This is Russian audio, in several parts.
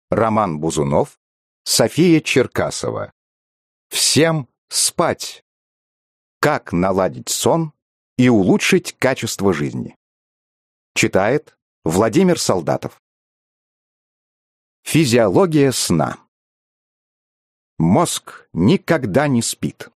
Роман Бузунов, София Черкасова. Всем спать! Как наладить сон и улучшить качество жизни. Читает Владимир Солдатов. Физиология сна. Мозг никогда не спит.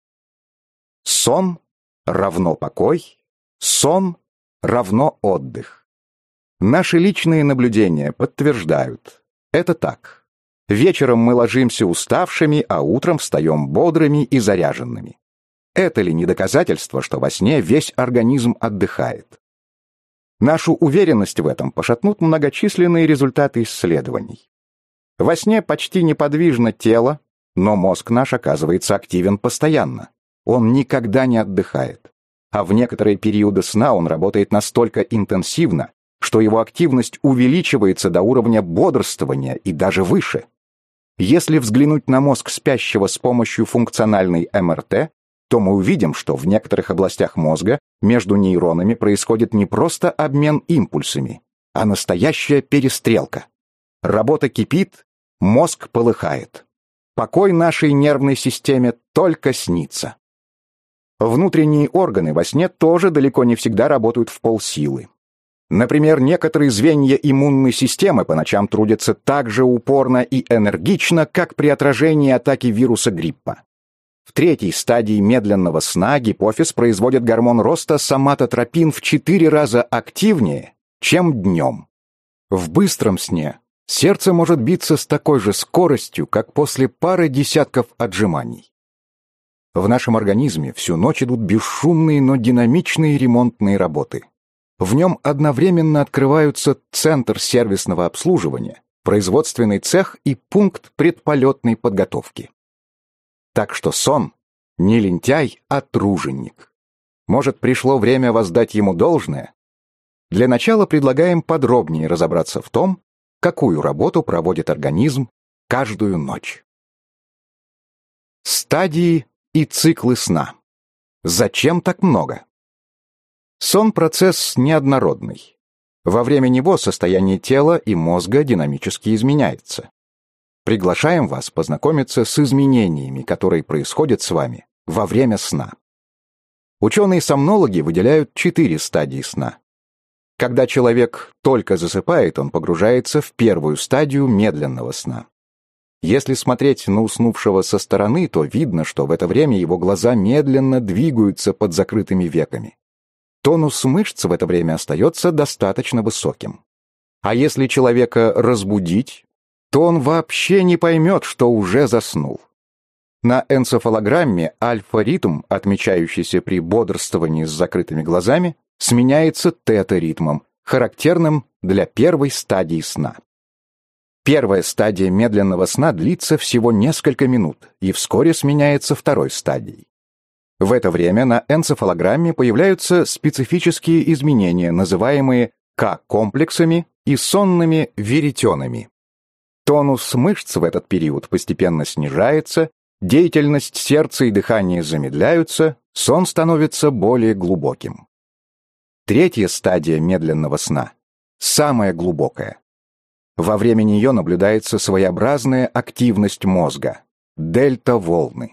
Сон равно покой, сон равно отдых. Наши личные наблюдения подтверждают. Это так. Вечером мы ложимся уставшими, а утром встаем бодрыми и заряженными. Это ли не доказательство, что во сне весь организм отдыхает? Нашу уверенность в этом пошатнут многочисленные результаты исследований. Во сне почти неподвижно тело, но мозг наш оказывается активен постоянно. Он никогда не отдыхает. А в некоторые периоды сна он работает настолько интенсивно, что его активность увеличивается до уровня бодрствования и даже выше. Если взглянуть на мозг спящего с помощью функциональной МРТ, то мы увидим, что в некоторых областях мозга между нейронами происходит не просто обмен импульсами, а настоящая перестрелка. Работа кипит, мозг полыхает. Покой нашей нервной системе только снится. Внутренние органы во сне тоже далеко не всегда работают в полсилы. Например, некоторые звенья иммунной системы по ночам трудятся так же упорно и энергично, как при отражении атаки вируса гриппа. В третьей стадии медленного сна гипофиз производит гормон роста соматотропин в 4 раза активнее, чем днем. В быстром сне сердце может биться с такой же скоростью, как после пары десятков отжиманий. В нашем организме всю ночь идут бесшумные, но динамичные ремонтные работы. В нем одновременно открываются центр сервисного обслуживания, производственный цех и пункт предполетной подготовки. Так что сон не лентяй, а труженик. Может, пришло время воздать ему должное? Для начала предлагаем подробнее разобраться в том, какую работу проводит организм каждую ночь. Стадии и циклы сна. Зачем так много? Сон – процесс неоднородный. Во время него состояние тела и мозга динамически изменяется. Приглашаем вас познакомиться с изменениями, которые происходят с вами во время сна. Ученые-сомнологи выделяют 4 стадии сна. Когда человек только засыпает, он погружается в первую стадию медленного сна. Если смотреть на уснувшего со стороны, то видно, что в это время его глаза медленно двигаются под закрытыми веками. Тонус мышц в это время остается достаточно высоким. А если человека разбудить, то он вообще не поймет, что уже заснул. На энцефалограмме альфа-ритм, отмечающийся при бодрствовании с закрытыми глазами, сменяется тета-ритмом, характерным для первой стадии сна. Первая стадия медленного сна длится всего несколько минут и вскоре сменяется второй стадией. В это время на энцефалограмме появляются специфические изменения, называемые К-комплексами и сонными веретенами. Тонус мышц в этот период постепенно снижается, деятельность сердца и дыхания замедляются, сон становится более глубоким. Третья стадия медленного сна – самая глубокая. Во время нее наблюдается своеобразная активность мозга – дельта-волны.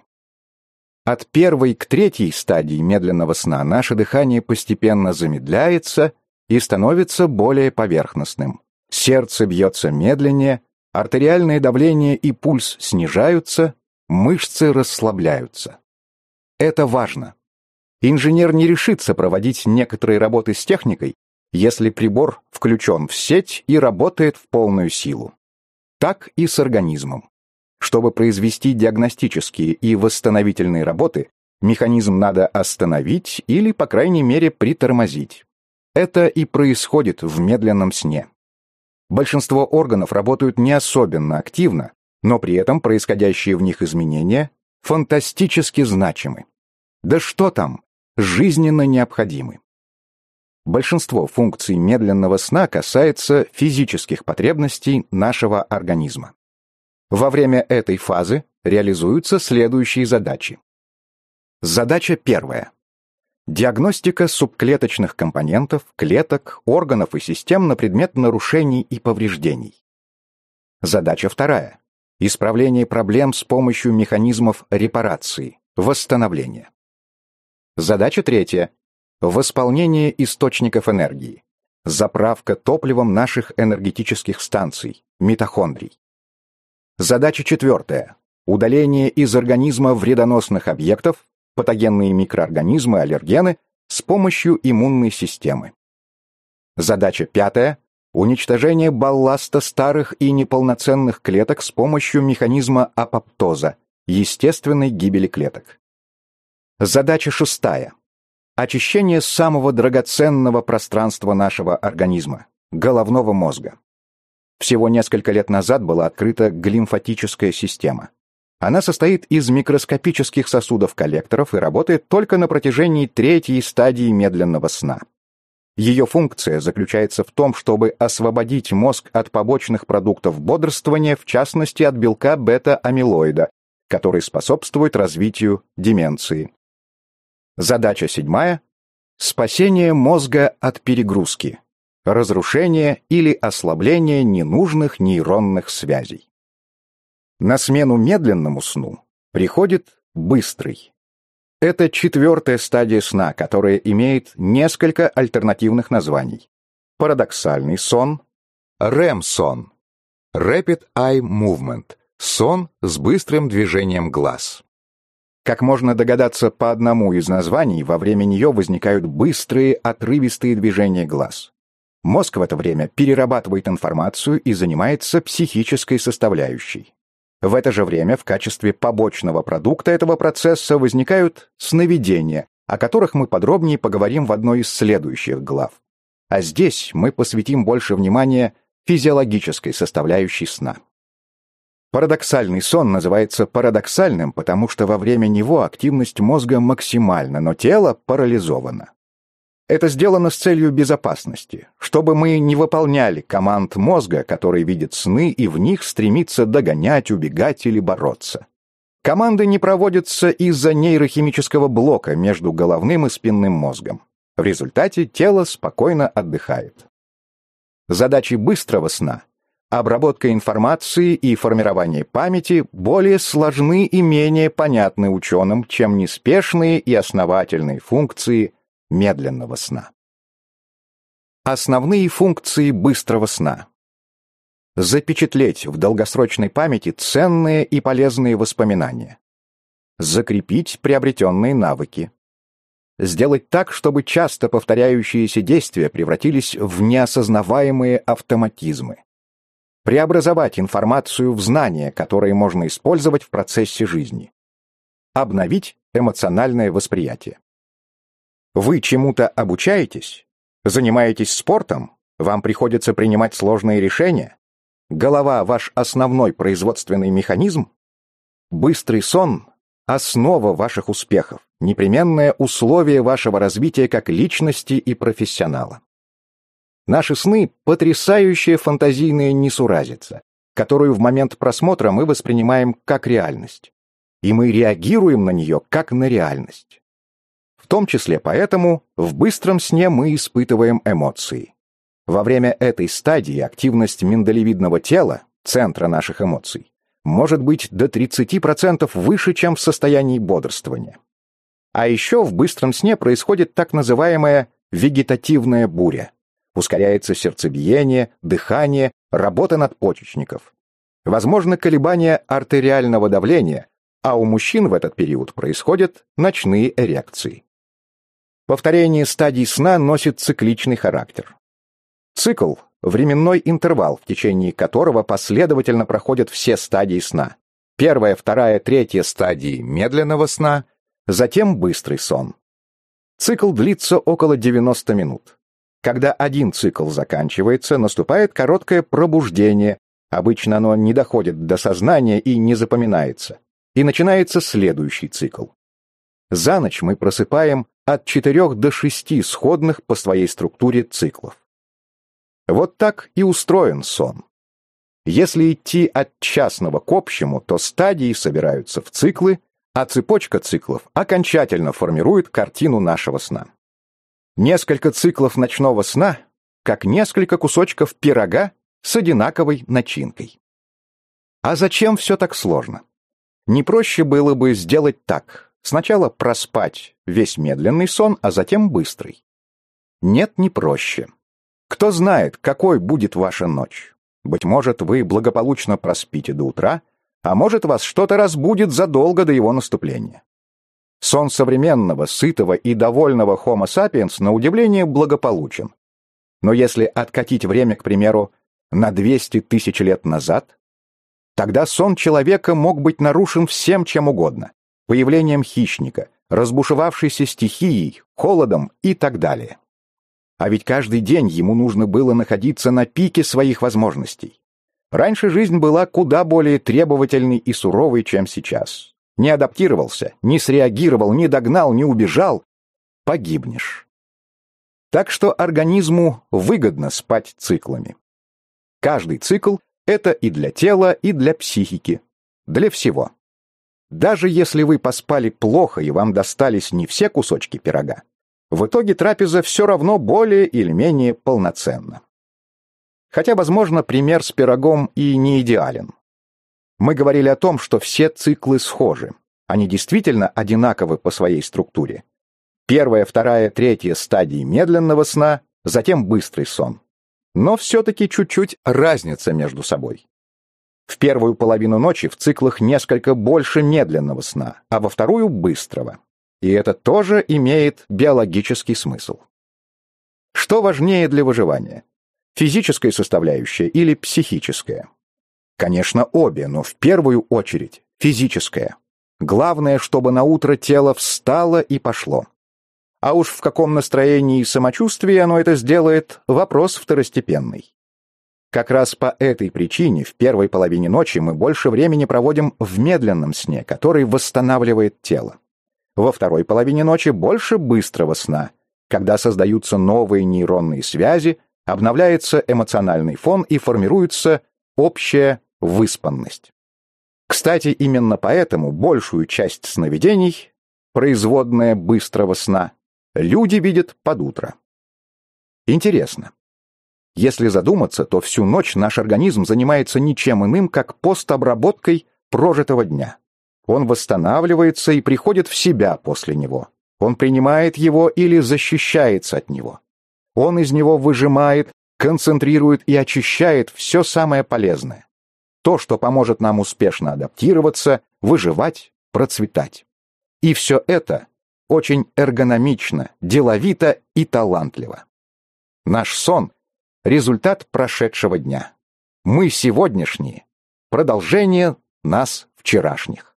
От первой к третьей стадии медленного сна наше дыхание постепенно замедляется и становится более поверхностным. Сердце бьется медленнее, артериальное давление и пульс снижаются, мышцы расслабляются. Это важно. Инженер не решится проводить некоторые работы с техникой, если прибор включен в сеть и работает в полную силу. Так и с организмом. Чтобы произвести диагностические и восстановительные работы, механизм надо остановить или, по крайней мере, притормозить. Это и происходит в медленном сне. Большинство органов работают не особенно активно, но при этом происходящие в них изменения фантастически значимы. Да что там, жизненно необходимы. Большинство функций медленного сна касается физических потребностей нашего организма. Во время этой фазы реализуются следующие задачи. Задача первая. Диагностика субклеточных компонентов, клеток, органов и систем на предмет нарушений и повреждений. Задача вторая. Исправление проблем с помощью механизмов репарации, восстановления. Задача третья. Восполнение источников энергии. Заправка топливом наших энергетических станций, митохондрий. Задача четвертая. Удаление из организма вредоносных объектов, патогенные микроорганизмы, аллергены, с помощью иммунной системы. Задача пятая. Уничтожение балласта старых и неполноценных клеток с помощью механизма апоптоза, естественной гибели клеток. Задача шестая. Очищение самого драгоценного пространства нашего организма – головного мозга. Всего несколько лет назад была открыта глимфатическая система. Она состоит из микроскопических сосудов-коллекторов и работает только на протяжении третьей стадии медленного сна. Ее функция заключается в том, чтобы освободить мозг от побочных продуктов бодрствования, в частности от белка бета-амилоида, который способствует развитию деменции. Задача седьмая – спасение мозга от перегрузки, разрушение или ослабление ненужных нейронных связей. На смену медленному сну приходит быстрый. Это четвертая стадия сна, которая имеет несколько альтернативных названий. Парадоксальный сон, REM-сон, Rapid Eye Movement, сон с быстрым движением глаз. Как можно догадаться по одному из названий, во время нее возникают быстрые, отрывистые движения глаз. Мозг в это время перерабатывает информацию и занимается психической составляющей. В это же время в качестве побочного продукта этого процесса возникают сновидения, о которых мы подробнее поговорим в одной из следующих глав. А здесь мы посвятим больше внимания физиологической составляющей сна. Парадоксальный сон называется парадоксальным, потому что во время него активность мозга максимальна, но тело парализовано. Это сделано с целью безопасности, чтобы мы не выполняли команд мозга, который видит сны и в них стремится догонять, убегать или бороться. Команды не проводятся из-за нейрохимического блока между головным и спинным мозгом. В результате тело спокойно отдыхает. Задачи быстрого сна – обработка информации и формирование памяти – более сложны и менее понятны ученым, чем неспешные и основательные функции медленного сна. Основные функции быстрого сна. Запечатлеть в долгосрочной памяти ценные и полезные воспоминания. Закрепить приобретенные навыки. Сделать так, чтобы часто повторяющиеся действия превратились в неосознаваемые автоматизмы. Преобразовать информацию в знания, которые можно использовать в процессе жизни. Обновить эмоциональное восприятие. Вы чему-то обучаетесь? Занимаетесь спортом? Вам приходится принимать сложные решения? Голова – ваш основной производственный механизм? Быстрый сон – основа ваших успехов, непременное условие вашего развития как личности и профессионала. Наши сны – потрясающая фантазийная несуразица, которую в момент просмотра мы воспринимаем как реальность. И мы реагируем на нее как на реальность. В том числе поэтому в быстром сне мы испытываем эмоции. Во время этой стадии активность миндалевидного тела, центра наших эмоций, может быть до 30% выше, чем в состоянии бодрствования. А еще в быстром сне происходит так называемая вегетативная буря. Ускоряется сердцебиение, дыхание, работа надпочечников. Возможно колебания артериального давления, а у мужчин в этот период происходят ночные эрекции. Повторение стадий сна носит цикличный характер. Цикл – временной интервал, в течение которого последовательно проходят все стадии сна. Первая, вторая, третья стадии медленного сна, затем быстрый сон. Цикл длится около 90 минут. Когда один цикл заканчивается, наступает короткое пробуждение, обычно оно не доходит до сознания и не запоминается, и начинается следующий цикл. За ночь мы просыпаем от 4 до 6 сходных по своей структуре циклов. Вот так и устроен сон. Если идти от частного к общему, то стадии собираются в циклы, а цепочка циклов окончательно формирует картину нашего сна. Несколько циклов ночного сна, как несколько кусочков пирога с одинаковой начинкой. А зачем все так сложно? Не проще было бы сделать так: сначала проспать весь медленный сон, а затем быстрый? Нет, не проще. Кто знает, какой будет ваша ночь? Быть может, вы благополучно проспите до утра, а может, вас что-то разбудит задолго до его наступления. Сон современного, сытого и довольного Homo sapiens на удивление благополучен. Но если откатить время, к примеру, на 200 тысяч лет назад, тогда сон человека мог быть нарушен всем чем угодно: появлением хищника, разбушевавшейся стихией, холодом и так далее. А ведь каждый день ему нужно было находиться на пике своих возможностей. Раньше жизнь была куда более требовательной и суровой, чем сейчас. Не адаптировался, не среагировал, не догнал, не убежал — погибнешь. Так что организму выгодно спать циклами. Каждый цикл — это и для тела, и для психики, для всего. Даже если вы поспали плохо и вам достались не все кусочки пирога, в итоге трапеза все равно более или менее полноценна. Хотя, возможно, пример с пирогом и не идеален. Мы говорили о том, что все циклы схожи. Они действительно одинаковы по своей структуре. Первая, вторая, третья стадии медленного сна, затем быстрый сон. Но все-таки чуть-чуть разница между собой. В первую половину ночи в циклах несколько больше медленного сна, а во вторую — быстрого. И это тоже имеет биологический смысл. Что важнее для выживания? Физическая составляющая или психическая? Конечно, обе, но в первую очередь физическая. Главное, чтобы на утро тело встало и пошло. А уж в каком настроении и самочувствии оно это сделает — вопрос второстепенный. Как раз по этой причине в первой половине ночи мы больше времени проводим в медленном сне, который восстанавливает тело. Во второй половине ночи больше быстрого сна, когда создаются новые нейронные связи, обновляется эмоциональный фон и формируется общая выспанность. Кстати, именно поэтому большую часть сновидений, производная быстрого сна, люди видят под утро. Интересно. Если задуматься, то всю ночь наш организм занимается ничем иным, как постобработкой прожитого дня. Он восстанавливается и приходит в себя после него. Он принимает его или защищается от него. Он из него выжимает, концентрирует и очищает все самое полезное. То, что поможет нам успешно адаптироваться, выживать, процветать. И все это очень эргономично, деловито и талантливо. Наш сон — результат прошедшего дня. Мы сегодняшние — продолжение нас вчерашних.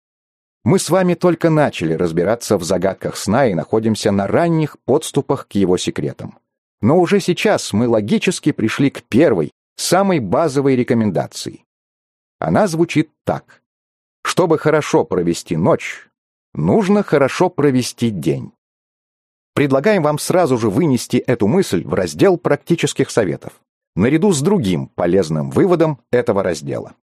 Мы с вами только начали разбираться в загадках сна и находимся на ранних подступах к его секретам. Но уже сейчас мы логически пришли к первой, самой базовой рекомендации. Она звучит так. Чтобы хорошо провести ночь, нужно хорошо провести день. Предлагаем вам сразу же вынести эту мысль в раздел практических советов, наряду с другим полезным выводом этого раздела.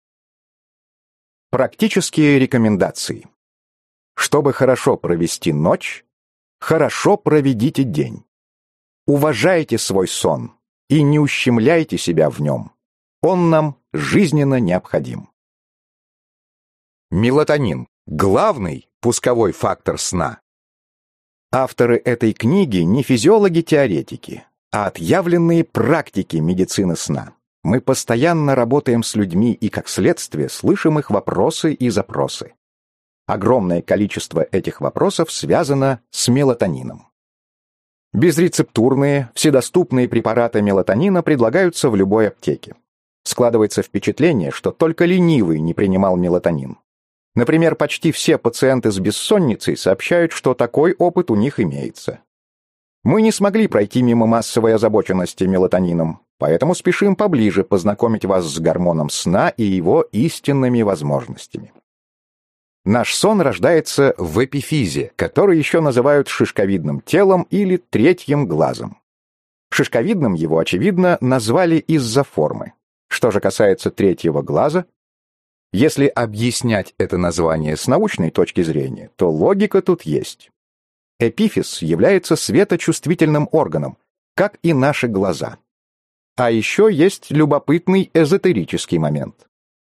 Практические рекомендации. Чтобы хорошо провести ночь, хорошо проведите день. Уважайте свой сон и не ущемляйте себя в нем. Он нам жизненно необходим. Мелатонин – главный пусковой фактор сна. Авторы этой книги не физиологи-теоретики, а отъявленные практики медицины сна. Мы постоянно работаем с людьми и, как следствие, слышим их вопросы и запросы. Огромное количество этих вопросов связано с мелатонином. Безрецептурные, вседоступные препараты мелатонина предлагаются в любой аптеке. Складывается впечатление, что только ленивый не принимал мелатонин. Например, почти все пациенты с бессонницей сообщают, что такой опыт у них имеется. Мы не смогли пройти мимо массовой озабоченности мелатонином, поэтому спешим поближе познакомить вас с гормоном сна и его истинными возможностями. Наш сон рождается в эпифизе, который еще называют шишковидным телом или третьим глазом. Шишковидным его, очевидно, назвали из-за формы. Что же касается третьего глаза, если объяснять это название с научной точки зрения, то логика тут есть. Эпифиз является светочувствительным органом, как и наши глаза. А еще есть любопытный эзотерический момент.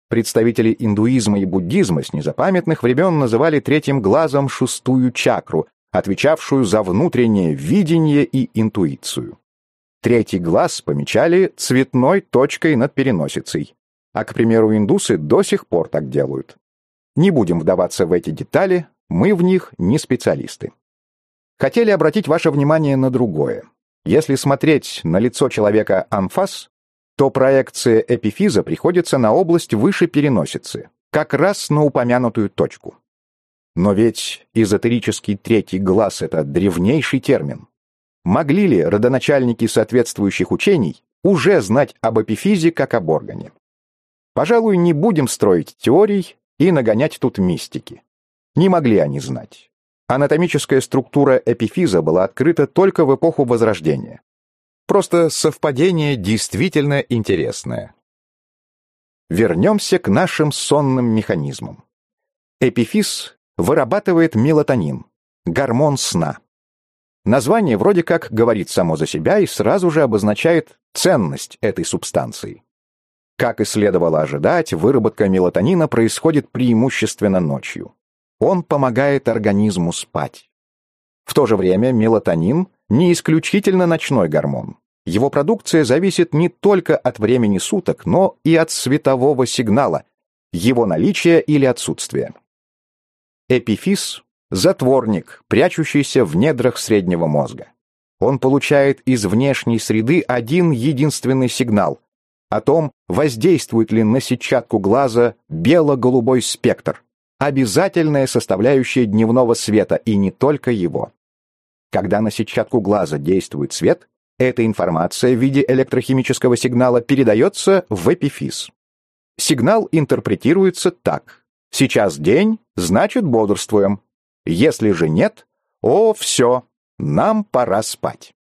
Представители индуизма и буддизма с незапамятных времен называли третьим глазом шестую чакру, отвечавшую за внутреннее видение и интуицию. Третий глаз помечали цветной точкой над переносицей, а, к примеру, индусы до сих пор так делают. Не будем вдаваться в эти детали, мы в них не специалисты. Хотели обратить ваше внимание на другое. Если смотреть на лицо человека анфас, то проекция эпифиза приходится на область выше переносицы, как раз на упомянутую точку. Но ведь эзотерический третий глаз — это древнейший термин. Могли ли родоначальники соответствующих учений уже знать об эпифизе как об органе? Пожалуй, не будем строить теорий и нагонять тут мистики. Не могли они знать. Анатомическая структура эпифиза была открыта только в эпоху Возрождения. Просто совпадение действительно интересное. Вернемся к нашим сонным механизмам. Эпифиз вырабатывает мелатонин, гормон сна. Название вроде как говорит само за себя и сразу же обозначает ценность этой субстанции. Как и следовало ожидать, выработка мелатонина происходит преимущественно ночью. Он помогает организму спать. В то же время мелатонин не исключительно ночной гормон. Его продукция зависит не только от времени суток, но и от светового сигнала, его наличия или отсутствия. Эпифиз — затворник, прячущийся в недрах среднего мозга. Он получает из внешней среды один единственный сигнал о том, воздействует ли на сетчатку глаза бело-голубой спектр, обязательная составляющая дневного света, и не только его. Когда на сетчатку глаза действует свет, эта информация в виде электрохимического сигнала передается в эпифиз. Сигнал интерпретируется так: сейчас день, значит бодрствуем. Если же нет, все, нам пора спать.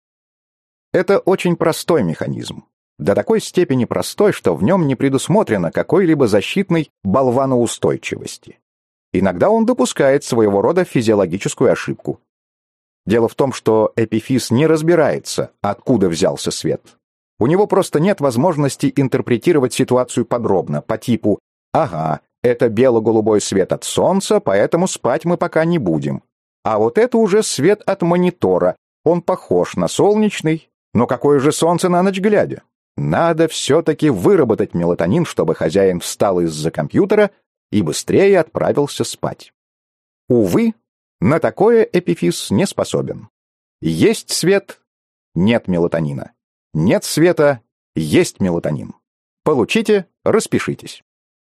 Это очень простой механизм. До такой степени простой, что в нем не предусмотрено какой-либо защитной болваноустойчивости. Иногда он допускает своего рода физиологическую ошибку. Дело в том, что эпифиз не разбирается, откуда взялся свет. У него просто нет возможности интерпретировать ситуацию подробно, по типу «Ага, это бело-голубой свет от солнца, поэтому спать мы пока не будем. А вот это уже свет от монитора, он похож на солнечный, но какое же солнце на ночь глядя?» Надо все-таки выработать мелатонин, чтобы хозяин встал из-за компьютера и быстрее отправился спать. Увы, на такое эпифиз не способен. Есть свет — нет мелатонина. Нет света — есть мелатонин. Получите, распишитесь.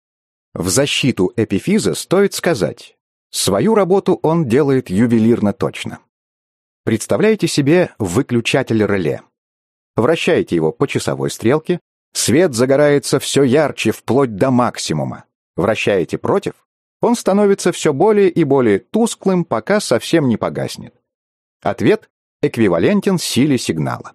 В защиту эпифиза стоит сказать, свою работу он делает ювелирно точно. Представляете себе выключатель реле. Вращаете его по часовой стрелке, свет загорается все ярче, вплоть до максимума. Вращаете против, он становится все более и более тусклым, пока совсем не погаснет. Ответ эквивалентен силе сигнала.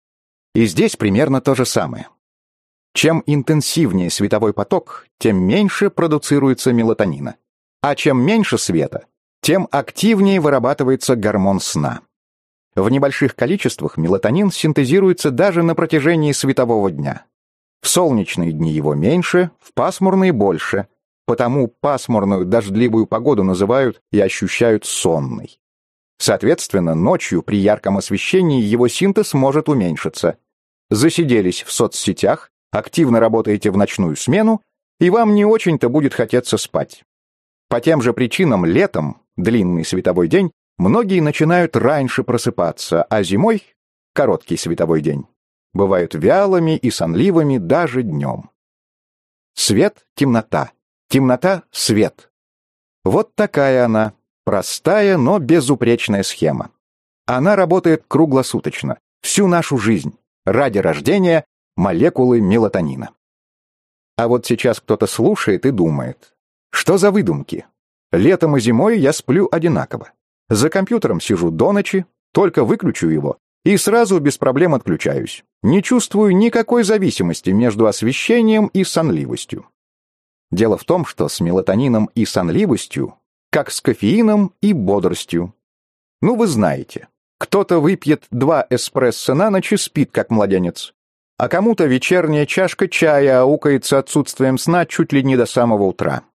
И здесь примерно то же самое. Чем интенсивнее световой поток, тем меньше продуцируется мелатонина. А чем меньше света, тем активнее вырабатывается гормон сна. В небольших количествах мелатонин синтезируется даже на протяжении светового дня. В солнечные дни его меньше, в пасмурные больше, потому пасмурную дождливую погоду называют и ощущают сонной. Соответственно, ночью при ярком освещении его синтез может уменьшиться. Засиделись в соцсетях, активно работаете в ночную смену, и вам не очень-то будет хотеться спать. По тем же причинам летом, длинный световой день, многие начинают раньше просыпаться, а зимой, короткий световой день, бывают вялыми и сонливыми даже днем. Свет — темнота, темнота — свет. Вот такая она, простая, но безупречная схема. Она работает круглосуточно, всю нашу жизнь, ради рождения молекулы мелатонина. А вот сейчас кто-то слушает и думает, что за выдумки? Летом и зимой я сплю одинаково. За компьютером сижу до ночи, только выключу его, и сразу без проблем отключаюсь. Не чувствую никакой зависимости между освещением и сонливостью. Дело в том, что с мелатонином и сонливостью, как с кофеином и бодростью. Ну, вы знаете, кто-то выпьет 2 эспрессо на ночь и спит, как младенец. А кому-то вечерняя чашка чая аукается отсутствием сна чуть ли не до самого утра.